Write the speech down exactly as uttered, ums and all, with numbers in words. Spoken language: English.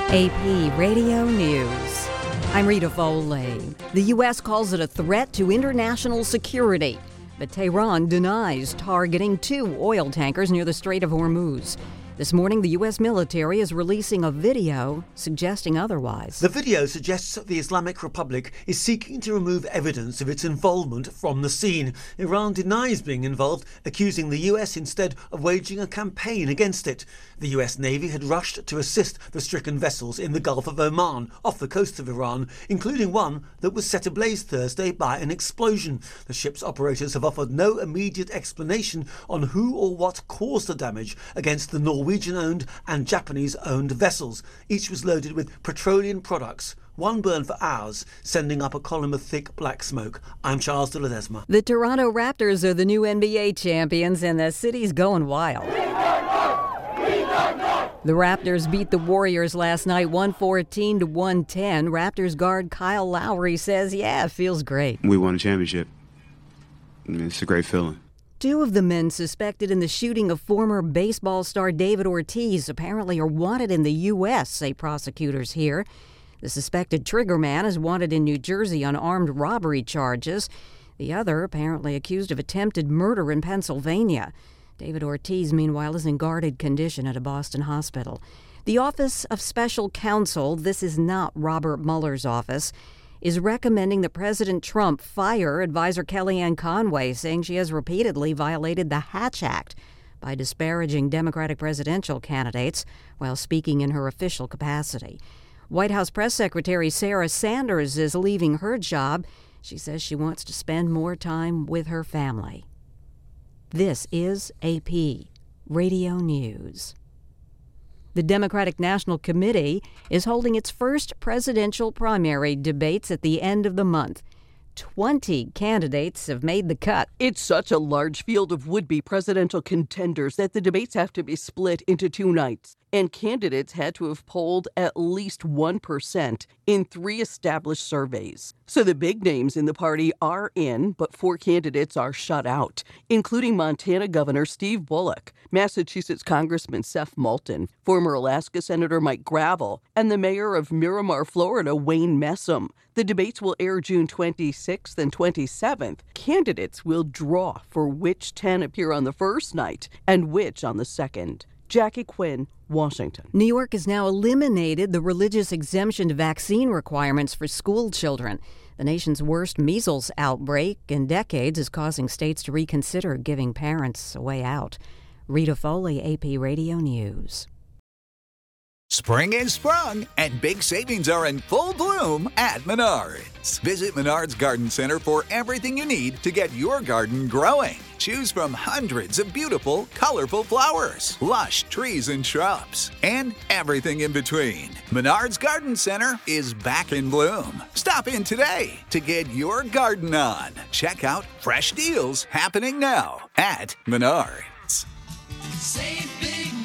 A P Radio News. I'm Rita Foley. The U S calls it a threat to international security, but Tehran denies targeting two oil tankers near the Strait of Hormuz. This morning, the U S military is releasing a video suggesting otherwise. The video suggests that the Islamic Republic is seeking to remove evidence of its involvement from the scene. Iran denies being involved, accusing the U S instead of waging a campaign against it. The U S Navy had rushed to assist the stricken vessels in the Gulf of Oman, off the coast of Iran, including one that was set ablaze Thursday by an explosion. The ship's operators have offered no immediate explanation on who or what caused the damage against the Norwegian-owned and Japanese-owned vessels. Each was loaded with petroleum products. One burned for hours, sending up a column of thick black smoke. I'm Charles de Ledesma. The Toronto Raptors are the new N B A champions, and the city's going wild. The Raptors beat the Warriors last night one fourteen to one ten. Raptors guard Kyle Lowry says, yeah, it feels great. We won a championship. It's a great feeling. Two of the men suspected in the shooting of former baseball star David Ortiz apparently are wanted in the U S, say prosecutors here. The suspected triggerman is wanted in New Jersey on armed robbery charges. The other apparently accused of attempted murder in Pennsylvania. David Ortiz, meanwhile, is in guarded condition at a Boston hospital. The Office of Special Counsel, this is not Robert Mueller's office, is recommending that President Trump fire advisor Kellyanne Conway, saying she has repeatedly violated the Hatch Act by disparaging Democratic presidential candidates while speaking in her official capacity. White House Press Secretary Sarah Sanders is leaving her job. She says she wants to spend more time with her family. This is A P Radio News. The Democratic National Committee is holding its first presidential primary debates at the end of the month. Twenty candidates have made the cut. It's such a large field of would-be presidential contenders that the debates have to be split into two nights. And candidates had to have polled at least one percent in three established surveys. So the big names in the party are in, but four candidates are shut out, including Montana Governor Steve Bullock, Massachusetts Congressman Seth Moulton, former Alaska Senator Mike Gravel, and the mayor of Miramar, Florida, Wayne Messam. The debates will air June twenty-sixth and twenty-seventh. Candidates will draw for which ten appear on the first night and which on the second. Jackie Quinn, Washington. New York has now eliminated the religious exemption to vaccine requirements for school children. The nation's worst measles outbreak in decades is causing states to reconsider giving parents a way out. Rita Foley, A P Radio News. Spring is sprung, and big savings are in full bloom at Menards. Visit Menards Garden Center for everything you need to get your garden growing. Choose from hundreds of beautiful, colorful flowers, lush trees and shrubs, and everything in between. Menards Garden Center is back in bloom. Stop in today to get your garden on. Check out fresh deals happening now at Menards. Save big